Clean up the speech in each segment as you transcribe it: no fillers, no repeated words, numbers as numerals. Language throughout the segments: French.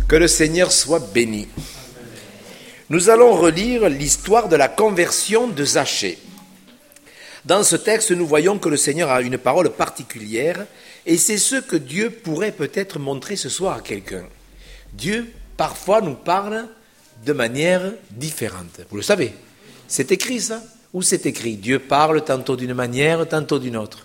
Que le Seigneur soit béni. Nous allons relire l'histoire de la conversion de Zachée. Dans ce texte, nous voyons que le Seigneur a une parole particulière et c'est ce que Dieu pourrait peut-être montrer ce soir à quelqu'un. Dieu, parfois, nous parle de manière différente. Vous le savez, c'est écrit ça? Où c'est écrit? Dieu parle tantôt d'une manière, tantôt d'une autre.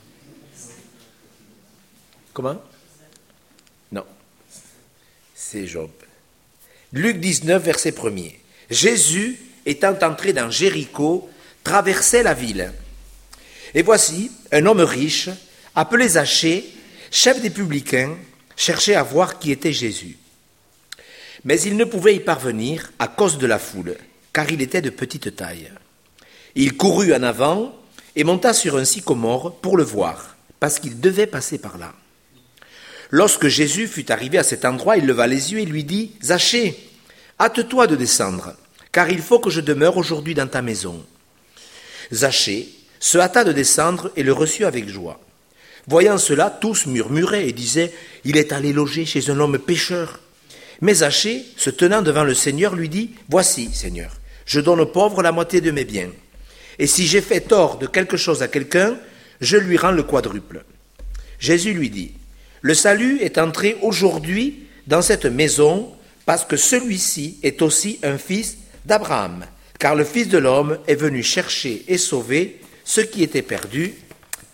Comment? Non. C'est Job. Luc 19, verset 1er. Jésus, étant entré dans Jéricho, traversait la ville. Et voici, un homme riche, appelé Zachée, chef des publicains, cherchait à voir qui était Jésus. Mais il ne pouvait y parvenir à cause de la foule, car il était de petite taille. Il courut en avant et monta sur un sycomore pour le voir, parce qu'il devait passer par là. Lorsque Jésus fut arrivé à cet endroit, il leva les yeux et lui dit « Zachée, hâte-toi de descendre, car il faut que je demeure aujourd'hui dans ta maison. » Zachée se hâta de descendre et le reçut avec joie. Voyant cela, tous murmuraient et disaient « Il est allé loger chez un homme pécheur. » Mais Zachée, se tenant devant le Seigneur, lui dit « Voici, Seigneur, je donne aux pauvres la moitié de mes biens. Et si j'ai fait tort de quelque chose à quelqu'un, je lui rends le quadruple. » Jésus lui dit « Le salut est entré aujourd'hui dans cette maison parce que celui-ci est aussi un fils d'Abraham, car le Fils de l'homme est venu chercher et sauver ce qui était perdu. Amen. »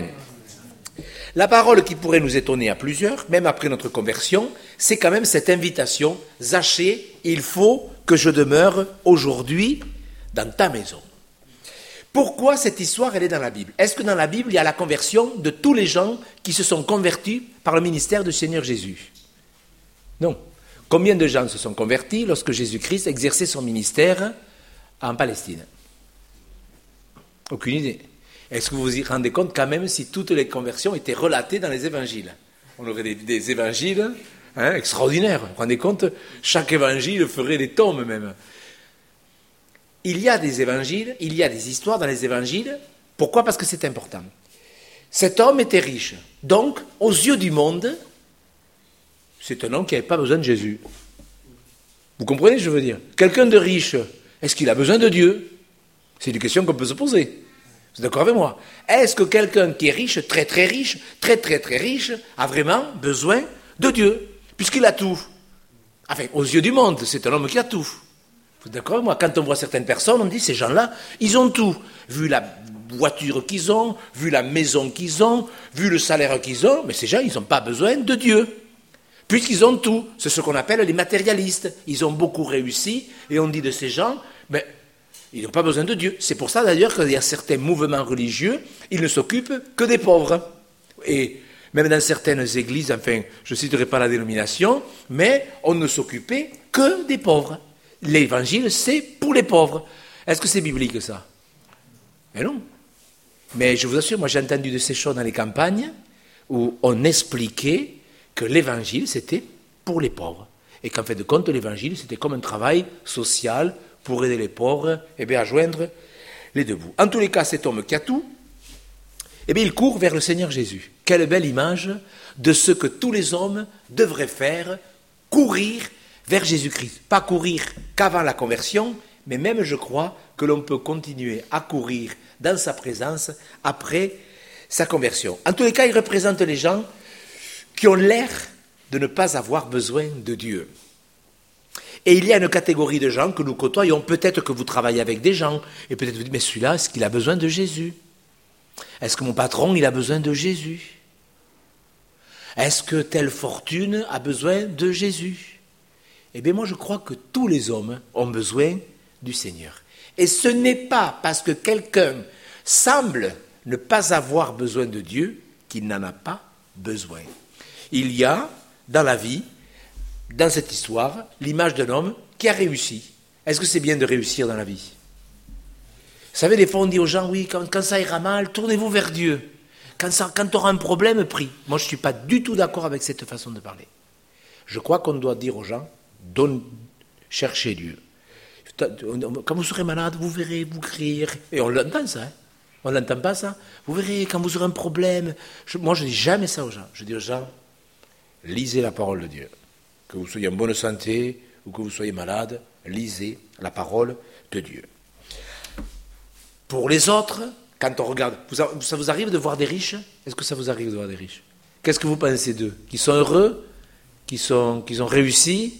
La parole qui pourrait nous étonner à plusieurs, même après notre conversion, c'est quand même cette invitation « Zachée, il faut que je demeure aujourd'hui dans ta maison. » Pourquoi cette histoire, elle est dans la Bible? Est-ce que dans la Bible, il y a la conversion de tous les gens qui se sont convertis par le ministère du Seigneur Jésus? Non. Combien de gens se sont convertis lorsque Jésus-Christ exerçait son ministère en Palestine? Aucune idée. Est-ce que vous vous y rendez compte quand même si toutes les conversions étaient relatées dans les évangiles? On aurait des évangiles extraordinaires. Vous vous rendez compte? Chaque évangile ferait des tomes même. Il y a des évangiles, il y a des histoires dans les évangiles. Pourquoi? Parce que c'est important. Cet homme était riche. Donc, aux yeux du monde, c'est un homme qui n'avait pas besoin de Jésus. Vous comprenez ce que je veux dire? Quelqu'un de riche, est-ce qu'il a besoin de Dieu? C'est une question qu'on peut se poser. Vous êtes d'accord avec moi? Est-ce que quelqu'un qui est riche, très très riche, a vraiment besoin de Dieu? Puisqu'il a tout. Enfin, aux yeux du monde, c'est un homme qui a tout. Vous êtes d'accord avec moi? Quand on voit certaines personnes, on dit, ces gens-là, ils ont tout. Vu la voiture qu'ils ont, vu la maison qu'ils ont, vu le salaire qu'ils ont, mais ces gens, ils n'ont pas besoin de Dieu. Puisqu'ils ont tout. C'est ce qu'on appelle les matérialistes. Ils ont beaucoup réussi, et on dit de ces gens, mais ils n'ont pas besoin de Dieu. C'est pour ça d'ailleurs qu'il y a certains mouvements religieux, ils ne s'occupent que des pauvres. Et même dans certaines églises, enfin, je ne citerai pas la dénomination, mais on ne s'occupait que des pauvres. L'évangile, c'est pour les pauvres. Est-ce que c'est biblique, ça? Mais non. Mais je vous assure, moi j'ai entendu de ces choses dans les campagnes où on expliquait que l'évangile, c'était pour les pauvres. Et qu'en fait de compte, l'évangile, c'était comme un travail social pour aider les pauvres à joindre les deux bouts. En tous les cas, cet homme qui a tout, il court vers le Seigneur Jésus. Quelle belle image de ce que tous les hommes devraient faire, courir vers Jésus-Christ. Pas courir qu'avant la conversion, mais même, je crois, que l'on peut continuer à courir dans sa présence après sa conversion. En tous les cas, il représente les gens qui ont l'air de ne pas avoir besoin de Dieu. Et il y a une catégorie de gens que nous côtoyons. Peut-être que vous travaillez avec des gens, et peut-être vous dites, mais celui-là, est-ce qu'il a besoin de Jésus? Est-ce que mon patron, il a besoin de Jésus? Est-ce que telle fortune a besoin de Jésus? Eh bien, moi, je crois que tous les hommes ont besoin du Seigneur. Et ce n'est pas parce que quelqu'un semble ne pas avoir besoin de Dieu qu'il n'en a pas besoin. Il y a, dans la vie, dans cette histoire, l'image d'un homme qui a réussi. Est-ce que c'est bien de réussir dans la vie? Vous savez, des fois, on dit aux gens, oui, quand ça ira mal, tournez-vous vers Dieu. Quand tu auras un problème, prie. Moi, je ne suis pas du tout d'accord avec cette façon de parler. Je crois qu'on doit dire aux gens, cherchez Dieu. Quand vous serez malade, vous verrez, vous criez. Et on l'entend ça, hein. On n'entend pas ça. Vous verrez, quand vous aurez un problème. Moi, je ne dis jamais ça aux gens. Je dis aux gens, lisez la parole de Dieu. Que vous soyez en bonne santé ou que vous soyez malade, lisez la parole de Dieu. Pour les autres, quand on regarde, ça vous arrive de voir des riches? Est-ce que ça vous arrive de voir des riches? Qu'est-ce que vous pensez d'eux? Qu'ils sont heureux? Qu'ils ont réussi?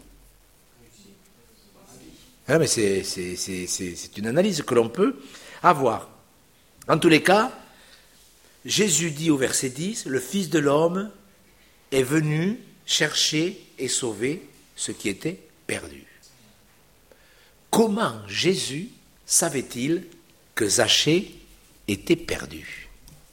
Ah, mais c'est une analyse que l'on peut avoir. En tous les cas, Jésus dit au verset 10, le Fils de l'homme est venu chercher et sauver ce qui était perdu. Comment Jésus savait-il que Zachée était perdu?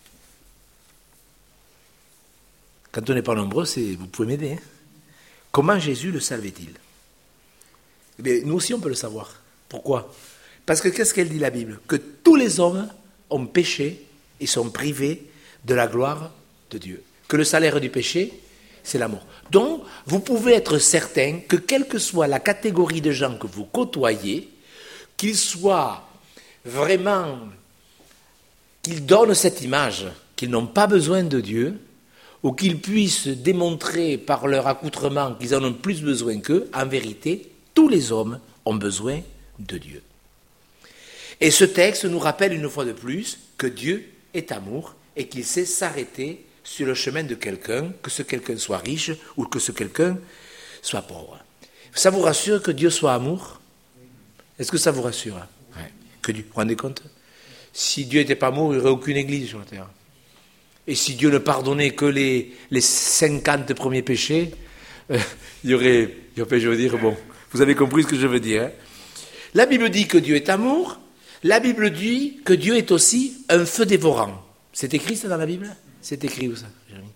Quand on n'est pas nombreux, vous pouvez m'aider. Hein? Comment Jésus le savait-il? Eh bien, nous aussi on peut le savoir. Pourquoi? Parce que qu'est-ce qu'elle dit la Bible? Que tous les hommes ont péché et sont privés de la gloire de Dieu. Que le salaire du péché, c'est la mort. Donc, vous pouvez être certain que quelle que soit la catégorie de gens que vous côtoyez, qu'ils soient vraiment, qu'ils donnent cette image, qu'ils n'ont pas besoin de Dieu, ou qu'ils puissent démontrer par leur accoutrement qu'ils en ont plus besoin qu'eux, en vérité, tous les hommes ont besoin de Dieu. Et ce texte nous rappelle une fois de plus que Dieu est amour et qu'il sait s'arrêter sur le chemin de quelqu'un, que ce quelqu'un soit riche ou que ce quelqu'un soit pauvre. Ça vous rassure que Dieu soit amour? Est-ce que ça vous rassure? Ouais. Vous vous rendez compte? Si Dieu n'était pas amour, il n'y aurait aucune église sur la terre. Et si Dieu ne pardonnait que les 50 premiers péchés, il y aurait, je veux dire, bon, vous avez compris ce que je veux dire. Hein? La Bible dit que Dieu est amour, la Bible dit que Dieu est aussi un feu dévorant. C'est écrit ça dans la Bible? C'est écrit où ça, Jérémie?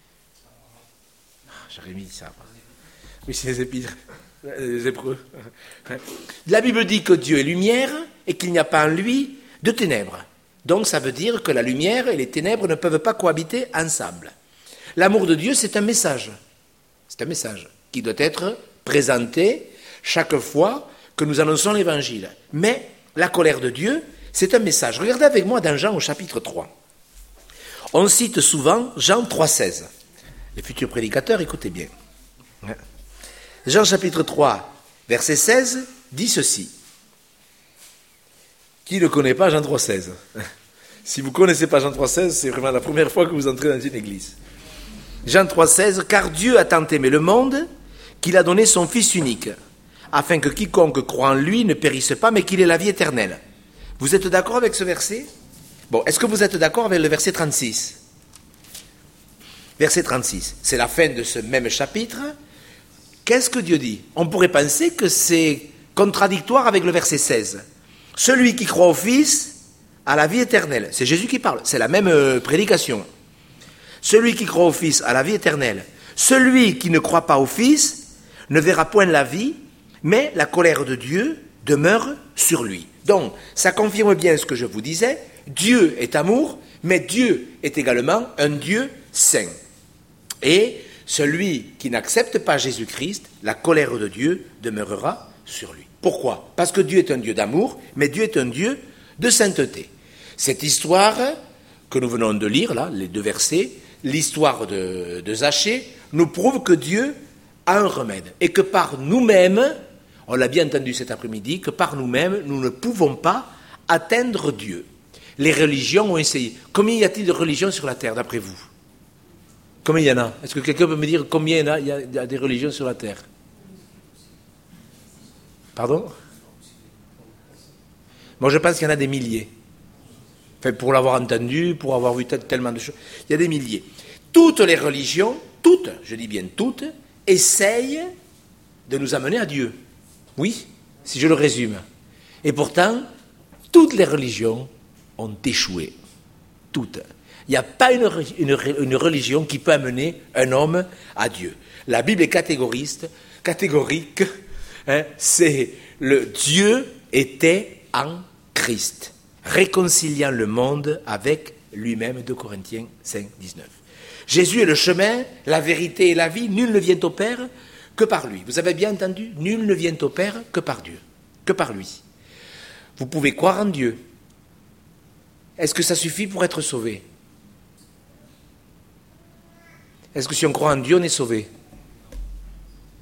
Jérémie dit ça. Oui, c'est les Épîtres, les Hébreux. La Bible dit que Dieu est lumière et qu'il n'y a pas en lui de ténèbres. Donc ça veut dire que la lumière et les ténèbres ne peuvent pas cohabiter ensemble. L'amour de Dieu, c'est un message. C'est un message qui doit être présenté chaque fois que nous annonçons l'Évangile. Mais la colère de Dieu, c'est un message. Regardez avec moi dans Jean au chapitre 3. On cite souvent Jean 3,16. Les futurs prédicateurs, écoutez bien. Jean chapitre 3, verset 16, dit ceci. Qui ne connaît pas Jean 3,16? Si vous ne connaissez pas Jean 3,16, c'est vraiment la première fois que vous entrez dans une église. Jean 3,16, car Dieu a tant aimé le monde qu'il a donné son Fils unique, afin que quiconque croit en lui ne périsse pas, mais qu'il ait la vie éternelle. Vous êtes d'accord avec ce verset? Bon, est-ce que vous êtes d'accord avec le verset 36? Verset 36, c'est la fin de ce même chapitre. Qu'est-ce que Dieu dit? On pourrait penser que c'est contradictoire avec le verset 16. Celui qui croit au Fils a la vie éternelle. C'est Jésus qui parle, c'est la même prédication. Celui qui croit au Fils a la vie éternelle. Celui qui ne croit pas au Fils ne verra point la vie, mais la colère de Dieu demeure sur lui. Donc, ça confirme bien ce que je vous disais. Dieu est amour, mais Dieu est également un Dieu saint. Et celui qui n'accepte pas Jésus-Christ, la colère de Dieu demeurera sur lui. Pourquoi? Parce que Dieu est un Dieu d'amour, mais Dieu est un Dieu de sainteté. Cette histoire que nous venons de lire, là, les deux versets, l'histoire de Zachée, nous prouve que Dieu a un remède. Et que par nous-mêmes, on l'a bien entendu cet après-midi, que par nous-mêmes, nous ne pouvons pas atteindre Dieu. Les religions ont essayé. Combien y a-t-il de religions sur la terre, d'après vous? Combien il y en a? Est-ce que quelqu'un peut me dire combien il y a des religions sur la terre? Pardon? Moi, je pense qu'il y en a des milliers. Enfin, pour l'avoir entendu, pour avoir vu tellement de choses, il y a des milliers. Toutes les religions, toutes, je dis bien toutes, essayent de nous amener à Dieu. Oui, si je le résume. Et pourtant, toutes les religions ont échoué. Toutes. Il n'y a pas une religion qui peut amener un homme à Dieu. La Bible est catégorique. Hein, c'est le Dieu était en Christ, réconciliant le monde avec lui-même, 2 Corinthiens 5, 19. Jésus est le chemin, la vérité et la vie. Nul ne vient au Père que par lui. Vous avez bien entendu? Nul ne vient au Père que par Dieu, que par lui. Vous pouvez croire en Dieu. Est-ce que ça suffit pour être sauvé? Est-ce que si on croit en Dieu, on est sauvé?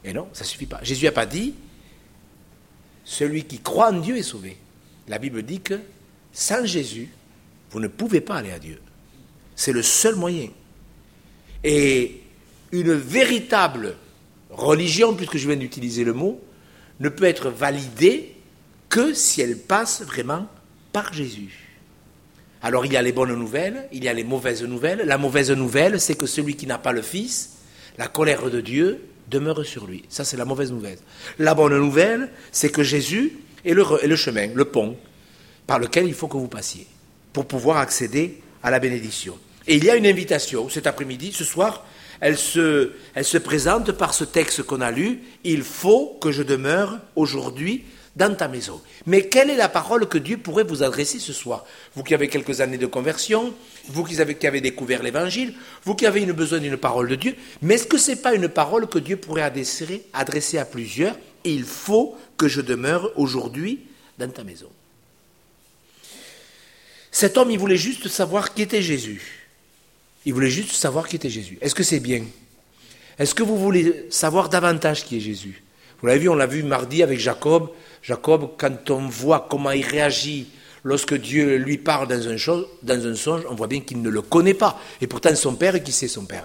Et non, ça ne suffit pas. Jésus n'a pas dit, celui qui croit en Dieu est sauvé. La Bible dit que sans Jésus, vous ne pouvez pas aller à Dieu. C'est le seul moyen. Et une véritable religion, puisque je viens d'utiliser le mot, ne peut être validée que si elle passe vraiment par Jésus. Alors il y a les bonnes nouvelles, il y a les mauvaises nouvelles. La mauvaise nouvelle, c'est que celui qui n'a pas le Fils, la colère de Dieu demeure sur lui. Ça, c'est la mauvaise nouvelle. La bonne nouvelle, c'est que Jésus est le chemin, le pont, par lequel il faut que vous passiez, pour pouvoir accéder à la bénédiction. Et il y a une invitation, cet après-midi, ce soir, elle se présente par ce texte qu'on a lu, « Il faut que je demeure aujourd'hui dans ta maison ». Mais quelle est la parole que Dieu pourrait vous adresser ce soir? Vous qui avez quelques années de conversion, vous qui avez découvert l'Évangile, vous qui avez besoin d'une parole de Dieu, mais est-ce que ce n'est pas une parole que Dieu pourrait adresser à plusieurs? « Il faut que je demeure aujourd'hui dans ta maison ». Cet homme, il voulait juste savoir qui était Jésus. Il voulait juste savoir qui était Jésus. Est-ce que c'est bien? Est-ce que vous voulez savoir davantage qui est Jésus? Vous l'avez vu, on l'a vu mardi avec Jacob. Jacob, quand on voit comment il réagit lorsque Dieu lui parle dans un songe, on voit bien qu'il ne le connaît pas. Et pourtant, son père, qui c'est son père?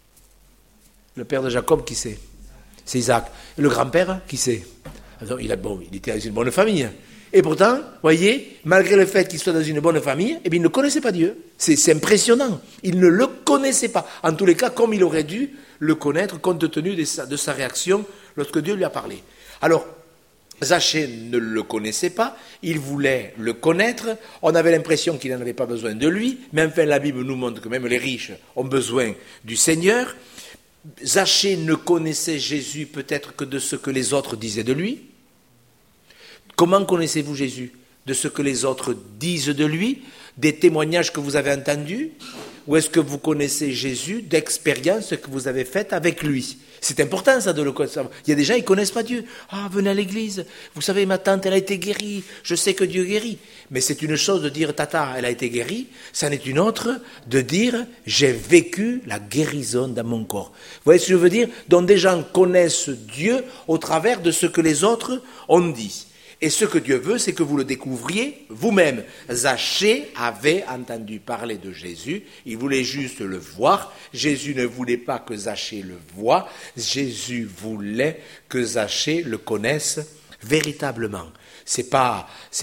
Le père de Jacob, qui c'est? C'est Isaac. Et le grand-père, qui c'est? Il était dans une bonne famille. Et pourtant, voyez, malgré le fait qu'il soit dans une bonne famille, eh bien, il ne connaissait pas Dieu. C'est impressionnant. Il ne le connaissait pas. En tous les cas, comme il aurait dû le connaître, compte tenu de sa réaction lorsque Dieu lui a parlé. Alors, Zachée ne le connaissait pas, il voulait le connaître, on avait l'impression qu'il n'en avait pas besoin de lui, mais enfin la Bible nous montre que même les riches ont besoin du Seigneur. Zachée ne connaissait Jésus peut-être que de ce que les autres disaient de lui. Comment connaissez-vous Jésus? De ce que les autres disent de lui, des témoignages que vous avez entendus? Ou est-ce que vous connaissez Jésus d'expériences que vous avez faites avec lui? C'est important ça de le connaître. Il y a des gens qui ne connaissent pas Dieu. Ah, venez à l'église. Vous savez, ma tante, elle a été guérie. Je sais que Dieu guérit. Mais c'est une chose de dire, tata, elle a été guérie. Ça n'est une autre de dire, j'ai vécu la guérison dans mon corps. Vous voyez ce que je veux dire? Donc des gens connaissent Dieu au travers de ce que les autres ont dit. Et ce que Dieu veut, c'est que vous le découvriez vous-même. Zachée avait entendu parler de Jésus, il voulait juste le voir. Jésus ne voulait pas que Zachée le voie, Jésus voulait que Zachée le connaisse véritablement. C'est pas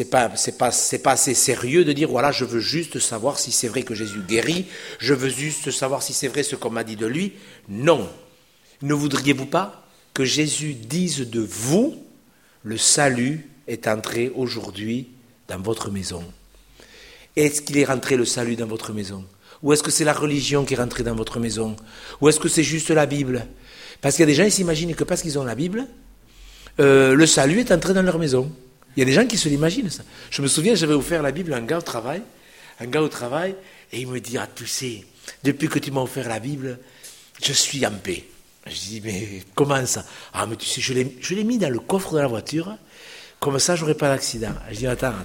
assez sérieux de dire, voilà, je veux juste savoir si c'est vrai que Jésus guérit, je veux juste savoir si c'est vrai ce qu'on m'a dit de lui. Non. Ne voudriez-vous pas que Jésus dise de vous, le salut est entré aujourd'hui dans votre maison? Est-ce qu'il est rentré le salut dans votre maison? Ou est-ce que c'est la religion qui est rentrée dans votre maison? Ou est-ce que c'est juste la Bible? Parce qu'il y a des gens qui s'imaginent que parce qu'ils ont la Bible, le salut est entré dans leur maison. Il y a des gens qui se l'imaginent ça. Je me souviens, j'avais offert la Bible à un gars au travail, et il me dit, ah tu sais, depuis que tu m'as offert la Bible, je suis en paix. Je dis, mais comment ça? Ah mais tu sais, je l'ai mis dans le coffre de la voiture, comme ça, je n'aurai pas d'accident. Je dis, attends.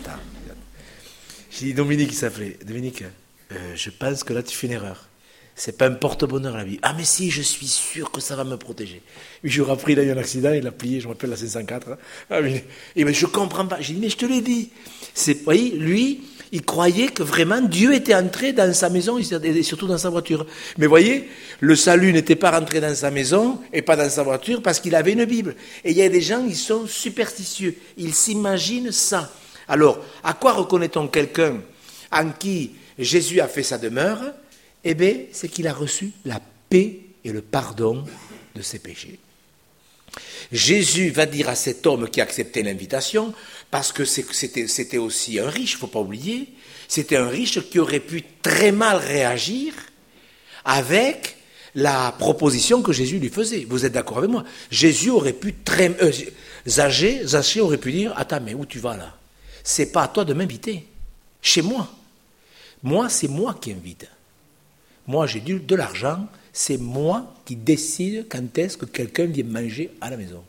Je dis, Dominique, il s'appelait. Dominique, je pense que là, tu fais une erreur. C'est pas un porte-bonheur, la vie. Ah, mais si, je suis sûr que ça va me protéger. 8 jours après, il a eu un accident, il a plié, je me rappelle, la 504. Ah, mais je comprends pas. J'ai dit, mais je te l'ai dit. Vous voyez, lui, il croyait que vraiment Dieu était entré dans sa maison et surtout dans sa voiture. Mais voyez, le salut n'était pas rentré dans sa maison et pas dans sa voiture parce qu'il avait une Bible. Et il y a des gens qui sont superstitieux. Ils s'imaginent ça. Alors, à quoi reconnaît-on quelqu'un en qui Jésus a fait sa demeure? Eh bien, c'est qu'il a reçu la paix et le pardon de ses péchés. Jésus va dire à cet homme qui a accepté l'invitation, parce que c'était aussi un riche, il ne faut pas oublier, c'était un riche qui aurait pu très mal réagir avec la proposition que Jésus lui faisait. Vous êtes d'accord avec moi? Jésus aurait pu Zachée aurait pu dire, attends, mais où tu vas là? C'est pas à toi de m'inviter, chez moi. Moi, c'est moi qui invite. Moi, j'ai de l'argent, c'est moi qui décide quand est-ce que quelqu'un vient manger à la maison.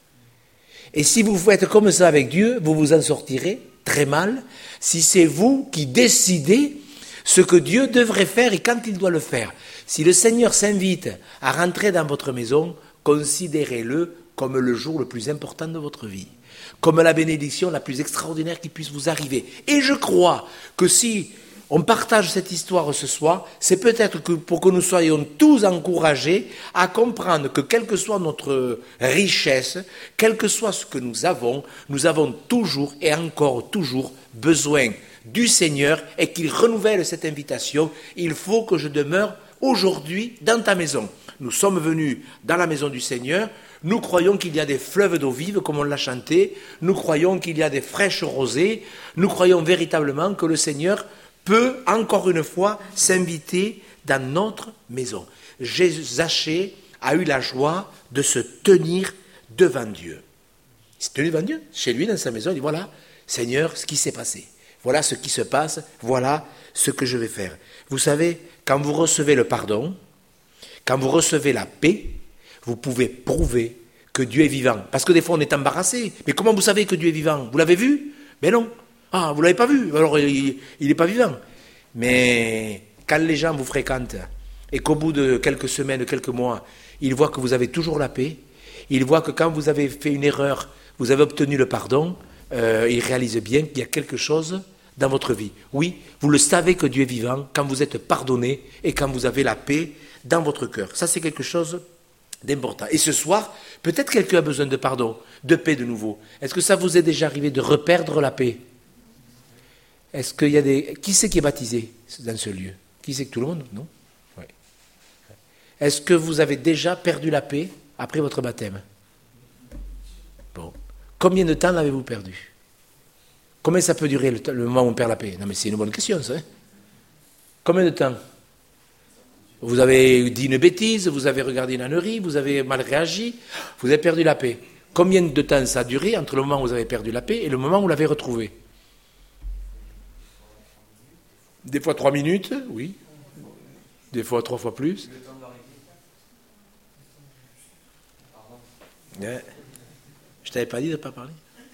Et si vous faites comme ça avec Dieu, vous vous en sortirez très mal si c'est vous qui décidez ce que Dieu devrait faire et quand il doit le faire. Si le Seigneur s'invite à rentrer dans votre maison, considérez-le comme le jour le plus important de votre vie, comme la bénédiction la plus extraordinaire qui puisse vous arriver. Et je crois que si on partage cette histoire ce soir, c'est peut-être que pour que nous soyons tous encouragés à comprendre que quelle que soit notre richesse, quel que soit ce que nous avons toujours et encore toujours besoin du Seigneur et qu'il renouvelle cette invitation. Il faut que je demeure aujourd'hui dans ta maison. Nous sommes venus dans la maison du Seigneur. Nous croyons qu'il y a des fleuves d'eau vive, comme on l'a chanté. Nous croyons qu'il y a des fraîches rosées. Nous croyons véritablement que le Seigneur peut, encore une fois, s'inviter dans notre maison. Zachée a eu la joie de se tenir devant Dieu. Il s'est tenu devant Dieu, chez lui, dans sa maison. Il dit, voilà, Seigneur, ce qui s'est passé. Voilà ce qui se passe. Voilà ce que je vais faire. Vous savez, quand vous recevez le pardon, quand vous recevez la paix, vous pouvez prouver que Dieu est vivant. Parce que des fois, on est embarrassé. Mais comment vous savez que Dieu est vivant? Vous l'avez vu? Mais non. Ah, vous ne l'avez pas vu, alors il n'est pas vivant. Mais quand les gens vous fréquentent et qu'au bout de quelques semaines, quelques mois, ils voient que vous avez toujours la paix, ils voient que quand vous avez fait une erreur, vous avez obtenu le pardon, ils réalisent bien qu'il y a quelque chose dans votre vie. Oui, vous le savez que Dieu est vivant quand vous êtes pardonné et quand vous avez la paix dans votre cœur. Ça, c'est quelque chose d'important. Et ce soir, peut-être quelqu'un a besoin de pardon, de paix de nouveau. Est-ce que ça vous est déjà arrivé de reperdre la paix? Est-ce qu'il y a des... Qui c'est qui est baptisé dans ce lieu? Qui c'est que tout le monde? Non? Oui. Est-ce que vous avez déjà perdu la paix après votre baptême? Bon. Combien de temps l'avez-vous perdu? Combien ça peut durer le moment où on perd la paix? Non mais c'est une bonne question ça. Hein? Combien de temps? Vous avez dit une bêtise, vous avez regardé une ânerie, vous avez mal réagi, vous avez perdu la paix. Combien de temps ça a duré entre le moment où vous avez perdu la paix et le moment où vous l'avez retrouvée? Des fois 3 minutes, oui. Des fois 3 fois plus. Ouais. Je t'avais pas dit de ne pas parler.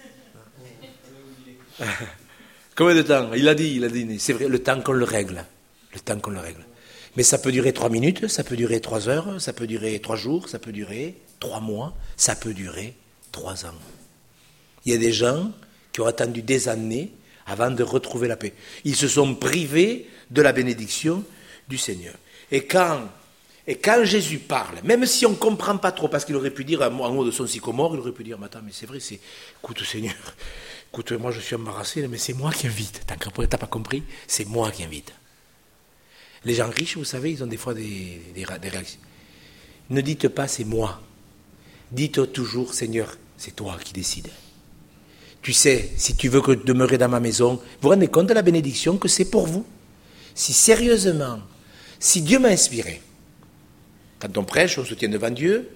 Combien de temps? Il a dit. C'est vrai, le temps qu'on le règle. Le temps qu'on le règle. Mais ça peut durer 3 minutes, ça peut durer 3 heures, ça peut durer 3 jours, ça peut durer 3 mois, ça peut durer 3 ans. Il y a des gens qui ont attendu des années avant de retrouver la paix. Ils se sont privés de la bénédiction du Seigneur. Et quand Jésus parle, même si on ne comprend pas trop, parce qu'il aurait pu dire en haut de son sycomore, il aurait pu dire, mais attends, mais c'est vrai, écoute Seigneur, écoute, moi je suis embarrassé, mais c'est moi qui invite. T'as pas compris? C'est moi qui invite. Les gens riches, vous savez, ils ont des fois des réactions. Ne dites pas, c'est moi. Dites toujours, Seigneur, c'est toi qui décides. Tu sais, si tu veux demeurer dans ma maison, vous vous rendez compte de la bénédiction que c'est pour vous? Si sérieusement, si Dieu m'a inspiré, quand on prêche, on se tient devant Dieu,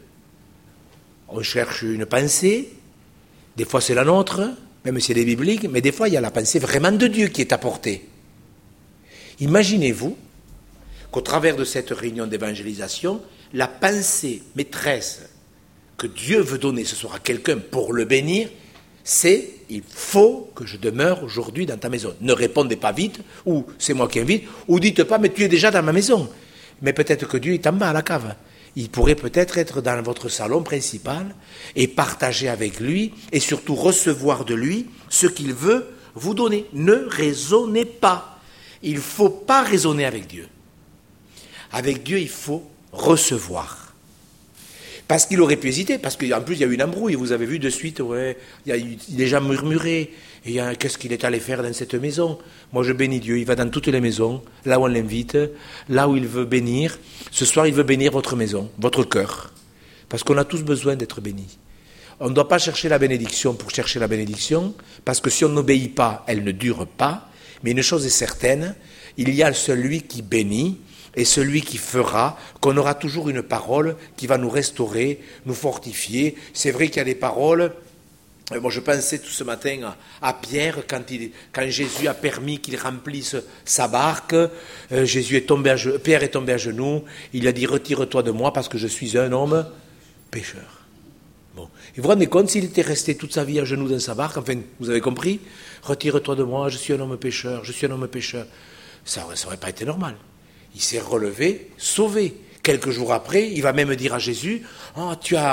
on cherche une pensée, des fois c'est la nôtre, même si elle est biblique, mais des fois il y a la pensée vraiment de Dieu qui est apportée. Imaginez-vous qu'au travers de cette réunion d'évangélisation, la pensée maîtresse que Dieu veut donner ce soir à quelqu'un pour le bénir, c'est « il faut que je demeure aujourd'hui dans ta maison ». Ne répondez pas vite, ou « c'est moi qui invite », ou dites pas « mais tu es déjà dans ma maison ». Mais peut-être que Dieu est en bas à la cave. Il pourrait peut-être être dans votre salon principal et partager avec lui et surtout recevoir de lui ce qu'il veut vous donner. Ne raisonnez pas. Il ne faut pas raisonner avec Dieu. Avec Dieu, il faut recevoir. Parce qu'il aurait pu hésiter, parce qu'en plus il y a eu une embrouille, vous avez vu de suite, ouais, il y a eu des gens murmurés, et qu'est-ce qu'il est allé faire dans cette maison? Moi je bénis Dieu, il va dans toutes les maisons, là où on l'invite, là où il veut bénir. Ce soir il veut bénir votre maison, votre cœur, parce qu'on a tous besoin d'être bénis. On ne doit pas chercher la bénédiction pour chercher la bénédiction, parce que si on n'obéit pas, elle ne dure pas, mais une chose est certaine, il y a celui qui bénit, et celui qui fera qu'on aura toujours une parole qui va nous restaurer, nous fortifier. C'est vrai qu'il y a des paroles. Moi, je pensais tout ce matin à Pierre, quand Jésus a permis qu'il remplisse sa barque. Pierre est tombé à genoux. Il a dit « Retire-toi de moi parce que je suis un homme pécheur ». Bon. Et vous vous rendez compte, s'il était resté toute sa vie à genoux dans sa barque, enfin, vous avez compris, « Retire-toi de moi, je suis un homme pécheur, je suis un homme pécheur ». Ça n'aurait pas été normal. Il s'est relevé, sauvé. Quelques jours après, il va même dire à Jésus, « Ah, tu as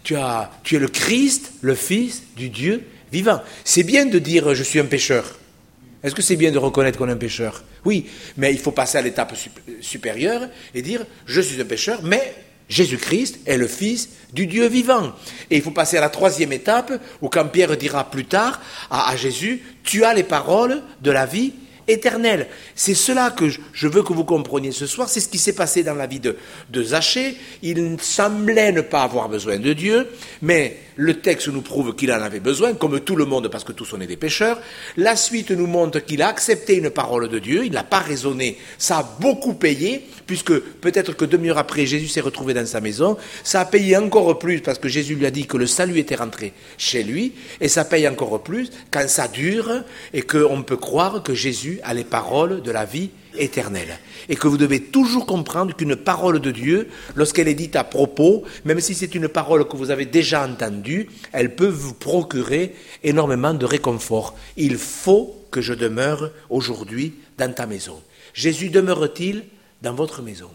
tu es le Christ, le Fils du Dieu vivant. C'est bien de dire je suis un pécheur. Est-ce que c'est bien de reconnaître qu'on est un pécheur? Oui, mais il faut passer à l'étape supérieure et dire je suis un pécheur, mais Jésus-Christ est le Fils du Dieu vivant. Et il faut passer à la troisième étape où quand Pierre dira plus tard à Jésus, tu as les paroles de la vie éternelle. C'est cela que je veux que vous compreniez ce soir. C'est ce qui s'est passé dans la vie de Zachée. Il semblait ne pas avoir besoin de Dieu, mais le texte nous prouve qu'il en avait besoin, comme tout le monde, parce que tous on est des pécheurs. La suite nous montre qu'il a accepté une parole de Dieu, il n'a pas raisonné, ça a beaucoup payé, puisque peut-être que 2 heures après, Jésus s'est retrouvé dans sa maison. Ça a payé encore plus, parce que Jésus lui a dit que le salut était rentré chez lui, et ça paye encore plus quand ça dure, et qu'on peut croire que Jésus a les paroles de la vie éternelle. Et que vous devez toujours comprendre qu'une parole de Dieu, lorsqu'elle est dite à propos, même si c'est une parole que vous avez déjà entendue, elle peut vous procurer énormément de réconfort. Il faut que je demeure aujourd'hui dans ta maison. Jésus demeure-t-il dans votre maison?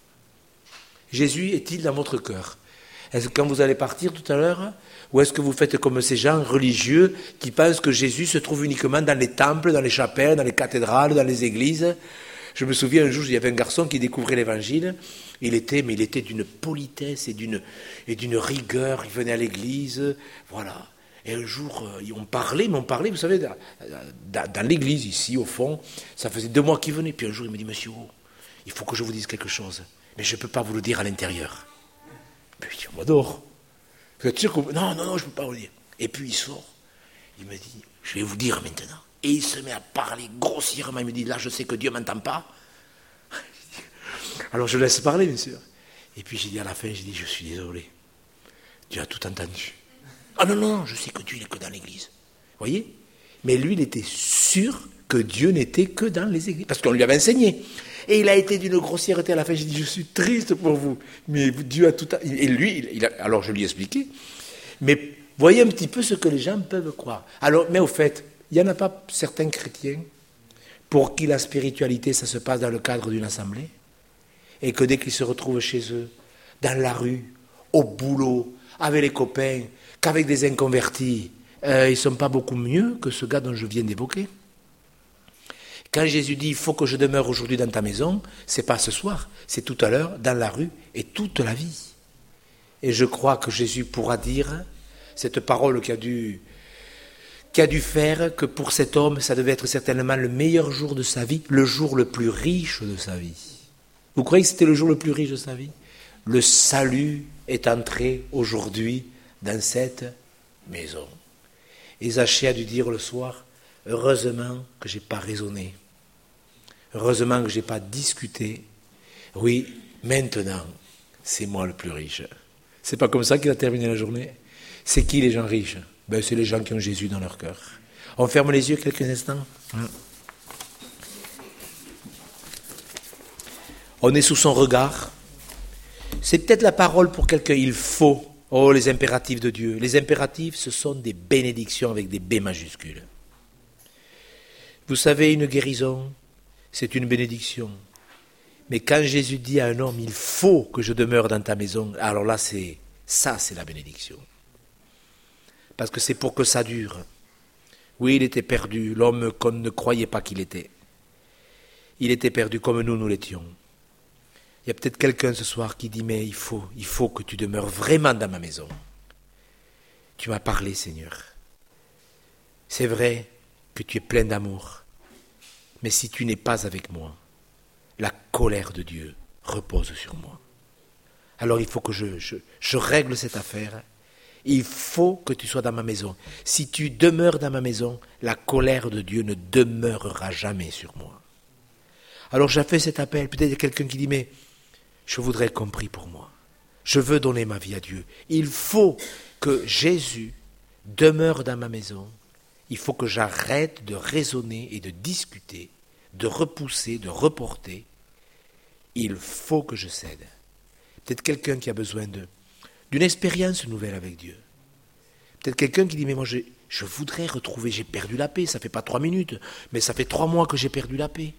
Jésus est-il dans votre cœur? Est-ce que quand vous allez partir tout à l'heure, ou est-ce que vous faites comme ces gens religieux qui pensent que Jésus se trouve uniquement dans les temples, dans les chapelles, dans les cathédrales, dans les églises? Je me souviens un jour, il y avait un garçon qui découvrait l'évangile. Il était d'une politesse et d'une rigueur. Il venait à l'église, voilà. Et un jour, on parlait, vous savez, dans l'église ici, au fond. Ça faisait 2 mois qu'il venait. Puis un jour, il me dit, monsieur, il faut que je vous dise quelque chose. Mais je ne peux pas vous le dire à l'intérieur. Puis je m'adore. Vous êtes sûr que non, je ne peux pas vous le dire. Et puis il sort. Il me dit, je vais vous dire maintenant. Et il se met à parler grossièrement. Il me dit, là, je sais que Dieu ne m'entend pas. Alors je laisse parler, bien sûr. Et puis j'ai dit à la fin, je suis désolé. Dieu a tout entendu. Ah non, je sais que Dieu n'est que dans l'église. Vous voyez? Mais lui, il était sûr que Dieu n'était que dans les églises. Parce qu'on lui avait enseigné. Et il a été d'une grossièreté à la fin. J'ai dit, je suis triste pour vous. Mais Dieu a tout... Et lui, alors je lui ai expliqué. Mais voyez un petit peu ce que les gens peuvent croire. Alors, mais au fait, il n'y en a pas certains chrétiens pour qui la spiritualité, ça se passe dans le cadre d'une assemblée, et que dès qu'ils se retrouvent chez eux, dans la rue, au boulot, avec les copains, qu'avec des inconvertis, ils ne sont pas beaucoup mieux que ce gars dont je viens d'évoquer. Quand Jésus dit « il faut que je demeure aujourd'hui dans ta maison », ce n'est pas ce soir, c'est tout à l'heure, dans la rue, et toute la vie. Et je crois que Jésus pourra dire cette parole qui a dû faire que pour cet homme, ça devait être certainement le meilleur jour de sa vie, le jour le plus riche de sa vie. Vous croyez que c'était le jour le plus riche de sa vie? Le salut est entré aujourd'hui dans cette maison. Et Zachée a dû dire le soir, heureusement que je n'ai pas raisonné, heureusement que je n'ai pas discuté. Oui, maintenant, c'est moi le plus riche. C'est pas comme ça qu'il a terminé la journée. C'est qui les gens riches? C'est les gens qui ont Jésus dans leur cœur. On ferme les yeux quelques instants. On est sous son regard. C'est peut-être la parole pour quelqu'un. Il faut. Oh, les impératifs de Dieu. Les impératifs, ce sont des bénédictions avec des B majuscules. Vous savez, une guérison, c'est une bénédiction. Mais quand Jésus dit à un homme, il faut que je demeure dans ta maison, alors là, c'est la bénédiction. Parce que c'est pour que ça dure. Oui, il était perdu, l'homme qu'on ne croyait pas qu'il était. Il était perdu comme nous l'étions. Il y a peut-être quelqu'un ce soir qui dit, mais il faut que tu demeures vraiment dans ma maison. Tu m'as parlé, Seigneur. C'est vrai que tu es plein d'amour. Mais si tu n'es pas avec moi, la colère de Dieu repose sur moi. Alors il faut que je règle cette affaire. Il faut que tu sois dans ma maison. Si tu demeures dans ma maison, la colère de Dieu ne demeurera jamais sur moi. Alors j'ai fait cet appel. Peut-être il y a quelqu'un qui dit, mais je voudrais qu'on prie pour moi. Je veux donner ma vie à Dieu. Il faut que Jésus demeure dans ma maison. Il faut que j'arrête de raisonner et de discuter, de repousser, de reporter. Il faut que je cède. Peut-être quelqu'un qui a besoin d'une expérience nouvelle avec Dieu. Peut-être quelqu'un qui dit, mais moi je voudrais retrouver, j'ai perdu la paix, ça ne fait pas 3 minutes, mais ça fait 3 mois que j'ai perdu la paix.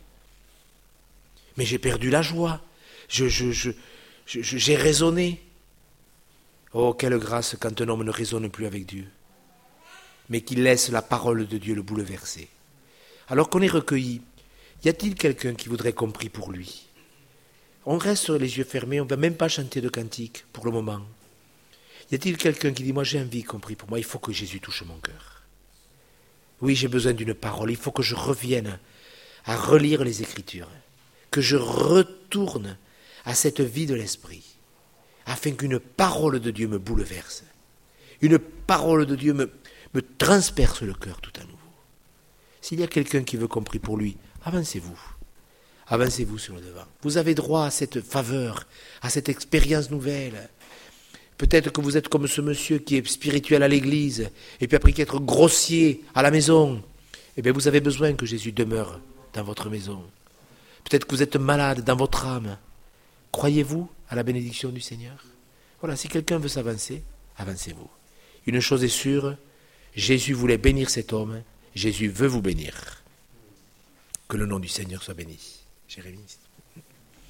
Mais j'ai perdu la joie, j'ai raisonné. Oh, quelle grâce quand un homme ne raisonne plus avec Dieu, mais qu'il laisse la parole de Dieu le bouleverser. Alors qu'on est recueilli, y a-t-il quelqu'un qui voudrait qu'on prie pour lui? On reste les yeux fermés, on ne va même pas chanter de cantique pour le moment. Y a-t-il quelqu'un qui dit, moi j'ai envie qu'on prie pour moi, il faut que Jésus touche mon cœur. Oui, j'ai besoin d'une parole, il faut que je revienne à relire les Écritures, que je retourne à cette vie de l'Esprit, afin qu'une parole de Dieu me bouleverse. Une parole de Dieu me transperce le cœur tout à nouveau. S'il y a quelqu'un qui veut qu'on prie pour lui, avancez-vous. Avancez-vous sur le devant. Vous avez droit à cette faveur, à cette expérience nouvelle. Peut-être que vous êtes comme ce monsieur qui est spirituel à l'église, et puis après qu'être grossier à la maison. Eh bien, vous avez besoin que Jésus demeure dans votre maison. Peut-être que vous êtes malade dans votre âme. Croyez-vous à la bénédiction du Seigneur? Voilà, si quelqu'un veut s'avancer, avancez-vous. Une chose est sûre, Jésus voulait bénir cet homme, Jésus veut vous bénir. Que le nom du Seigneur soit béni. Jérémie.